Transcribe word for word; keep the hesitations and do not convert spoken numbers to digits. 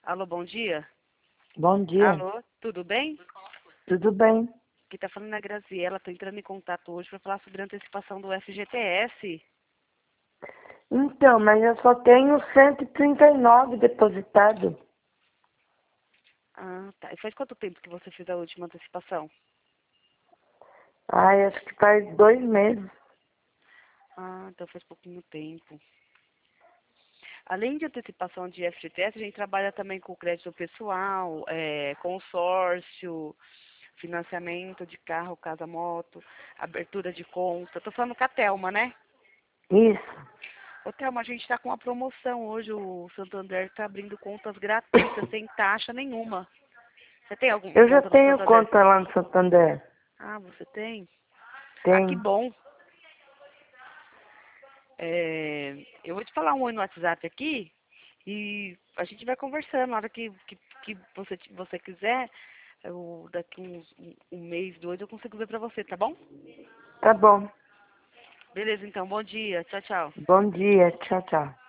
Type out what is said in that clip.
Alô, bom dia? Bom dia. Alô, tudo bem? Tudo bem? Aqui tá falando a Graziela, tô entrando em contato hoje para falar sobre a antecipação do F G T S. Então, mas eu só tenho cento e trinta e nove depositado. Ah, tá. E faz quanto tempo que você fez a última antecipação? Ai, acho que faz dois meses. Ah, então faz pouquinho tempo. Além de antecipação de F G T S, a gente trabalha também com crédito pessoal, é, consórcio, financiamento de carro, casa, moto, abertura de conta. Tô falando com a Thelma, né? Isso. Ô, Thelma, a gente está com uma promoção hoje. O Santander está abrindo contas gratuitas, sem taxa nenhuma. Você tem alguma Eu já conta no tenho Santander? conta lá no Santander. Ah, você tem? Ah, que Tem. bom. É, eu vou te falar um oi no WhatsApp aqui e a gente vai conversando. Na hora que, que, que você, você quiser, eu, daqui uns, um, um mês, dois, eu consigo ver pra você, tá bom? Tá bom. Beleza, então. Bom dia. Tchau, tchau. Bom dia. Tchau, tchau.